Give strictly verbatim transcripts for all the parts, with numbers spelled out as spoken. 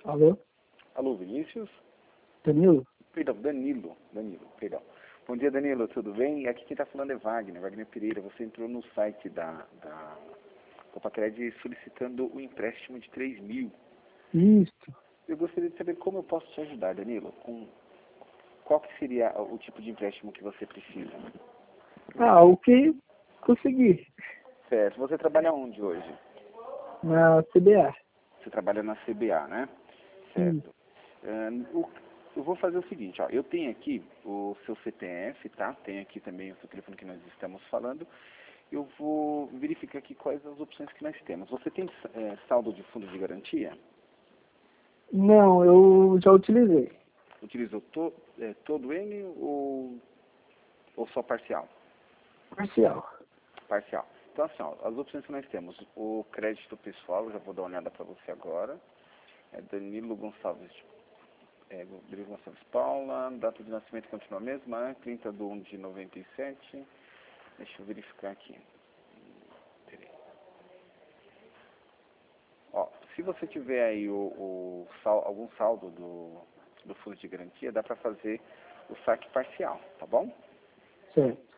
Alô? Alô, Vinícius? Danilo? Perdão, Danilo. Danilo, perdão. Bom dia, Danilo, tudo bem? Aqui quem está falando é Wagner, Wagner Pereira. Você entrou no site da, da Copacred solicitando o empréstimo de três mil. Isso. Eu gostaria de saber como eu posso te ajudar, Danilo. Com qual que seria o tipo de empréstimo que você precisa? Ah, o que consegui. Certo. Você trabalha onde hoje? Na C B A. Você trabalha na C B A, né? Certo. Ahn, o- eu vou fazer o seguinte, ó. Eu tenho aqui o seu C P F, tá? Tenho aqui também o seu telefone que nós estamos falando. Eu vou verificar aqui quais as opções que nós temos. Você tem eh, saldo de fundo de garantia? Não, eu já utilizei. Utilizou to, eh, todo ele ou, ou só parcial? Parcial. Parcial. Então, assim, ó, as opções que nós temos, o crédito pessoal, eu já vou dar uma olhada para você agora. É Danilo Gonçalves, é, Danilo Gonçalves Paula, data de nascimento continua a mesma, né? trinta de um de noventa e sete. Deixa eu verificar aqui. Peraí. Ó, se você tiver aí o, o sal, algum saldo do, do fundo de garantia, dá para fazer o saque parcial, tá bom? Certo.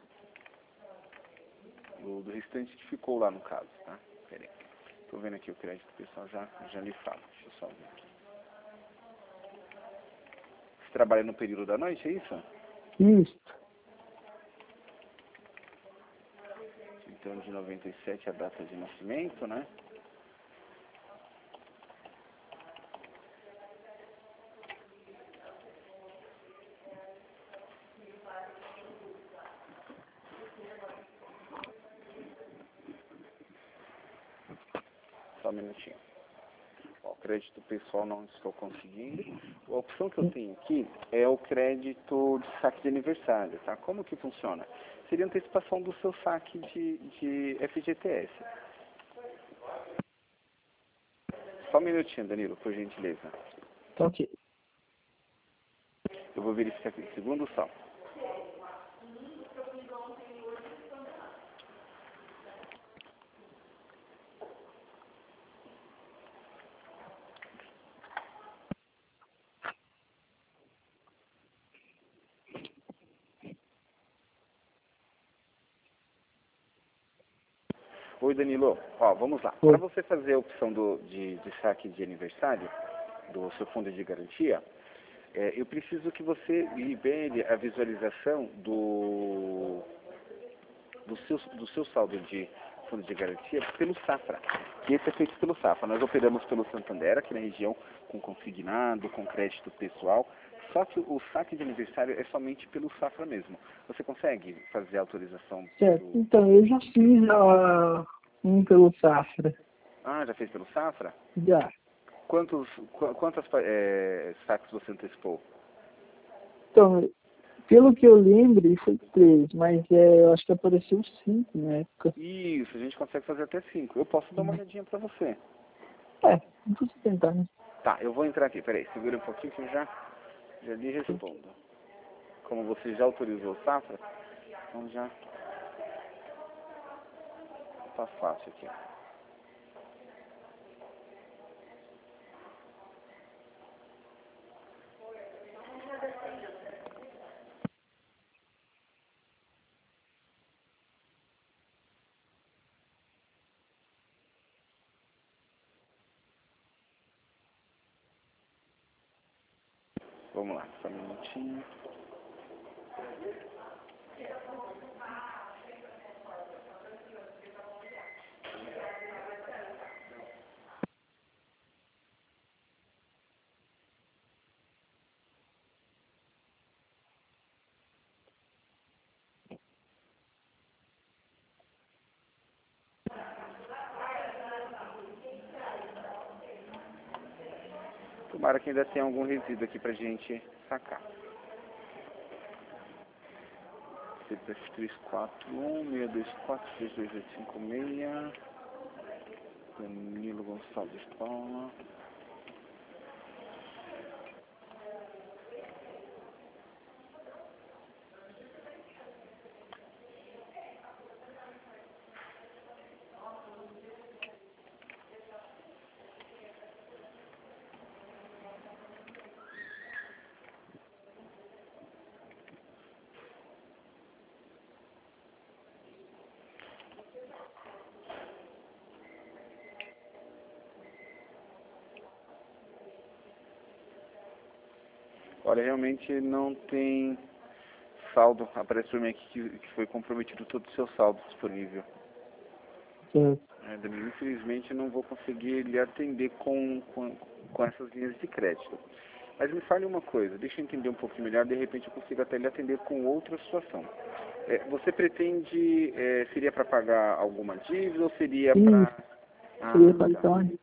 Do, do restante que ficou lá no caso, tá? Peraí. Tô vendo aqui o crédito pessoal, já, já lhe falo. Deixa eu só ver aqui. Você trabalha no período da noite, é isso? Isso. Então, de noventa e sete a data de nascimento, né? Só um minutinho. Ó, o crédito pessoal não estou conseguindo. A opção que eu tenho aqui é o crédito de saque de aniversário, tá? Como que funciona? Seria antecipação do seu saque de, de F G T S. Só um minutinho, Danilo, por gentileza. Tá ok. Eu vou verificar aqui. Segundo saldo. Oi, Danilo. Ó, vamos lá. Para Oi. você fazer a opção do, de, de saque de aniversário do seu fundo de garantia, é, eu preciso que você libere a visualização do, do, seu, do seu saldo de fundo de garantia pelo Safra, que esse é feito pelo Safra. Nós operamos pelo Santander, aqui na região, com consignado, com crédito pessoal, só que o saque de aniversário é somente pelo Safra mesmo. Você consegue fazer a autorização Certo. do... Então, eu já fiz uh, um pelo Safra. Ah, já fez pelo Safra? Já. Quantos, qu quantas é, saques você antecipou? Então, pelo que eu lembro, foi três, mas é, eu acho que apareceu cinco na época. Isso, a gente consegue fazer até cinco. Eu posso dar uma Uhum. olhadinha pra você. É, não precisa tentar, né? Tá, eu vou entrar aqui, peraí, segura um pouquinho que eu já, já lhe respondo. Como você já autorizou o Safra, então já tá fácil aqui. Vamos lá, só um minutinho. Tomara que ainda tenha algum resíduo aqui pra gente sacar. C P F três quatro um, seis dois quatro, três dois oito cinco seis. Danilo Gonçalves Paula. Olha, realmente não tem saldo. Aparece para mim aqui que, que foi comprometido todo o seu saldo disponível. Certo. É, Danilo, infelizmente não vou conseguir lhe atender com, com, com essas linhas de crédito. Mas me fale uma coisa, deixa eu entender um pouquinho melhor, de repente eu consigo até lhe atender com outra situação. É, você pretende, é, seria para pagar alguma dívida ou seria Sim, para... Ah, seria tá. cartão.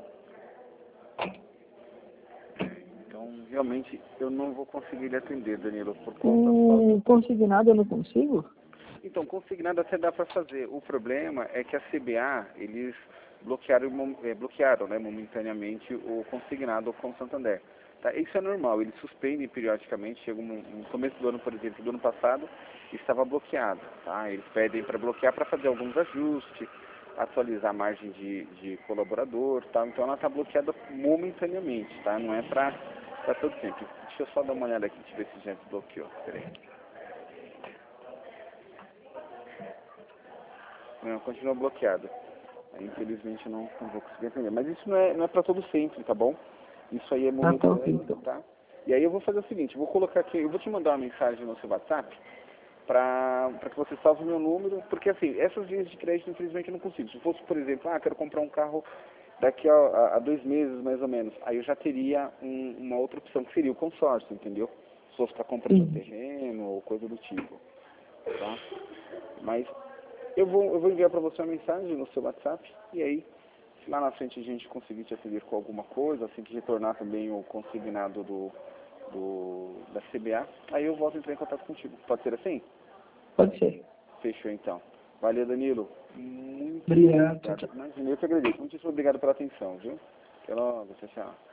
Então, realmente, eu não vou conseguir lhe atender, Danilo, por conta Com consignado eu não consigo? Então, consignado até dá para fazer. O problema é que a C B A, eles bloquearam, mom- eh, bloquearam né, momentaneamente o consignado com o Santander. Tá? Isso é normal, eles suspendem periodicamente. Chega um, no começo do ano, por exemplo, do ano passado, estava bloqueado. Tá? Eles pedem para bloquear para fazer alguns ajustes, atualizar a margem de, de colaborador. Tá? Então, ela está bloqueada momentaneamente, tá? Não é para todo sempre. Deixa eu só dar uma olhada aqui, deixa eu ver se já desbloqueou. Peraí. Não, continua bloqueado. Aí, infelizmente não, não vou conseguir atender. Mas isso não é, não é para todo sempre, tá bom? Isso aí é Ah, tá ok, momentâneo, então. tá? E aí eu vou fazer o seguinte, eu vou colocar aqui, eu vou te mandar uma mensagem no seu WhatsApp para que você salve o meu número, porque assim, essas linhas de crédito infelizmente eu não consigo. Se fosse, por exemplo, ah, quero comprar um carro daqui a, a, a dois meses mais ou menos, aí eu já teria um, uma outra opção que seria o consórcio, entendeu? Se fosse para compra de um Sim, terreno ou coisa do tipo, tá? Mas eu vou, eu vou enviar para você uma mensagem no seu WhatsApp e aí, se lá na frente a gente conseguir te atender com alguma coisa, assim que retornar também o consignado do, do, da C B A, aí eu volto a entrar em contato contigo. Pode ser assim? pode ser. Fechou então. Valeu, Danilo. Muito Obrigado, tchau, obrigado. tchau. Imagina, eu que agradeço. Muito obrigado pela atenção, viu? Até logo, tchau, tchau.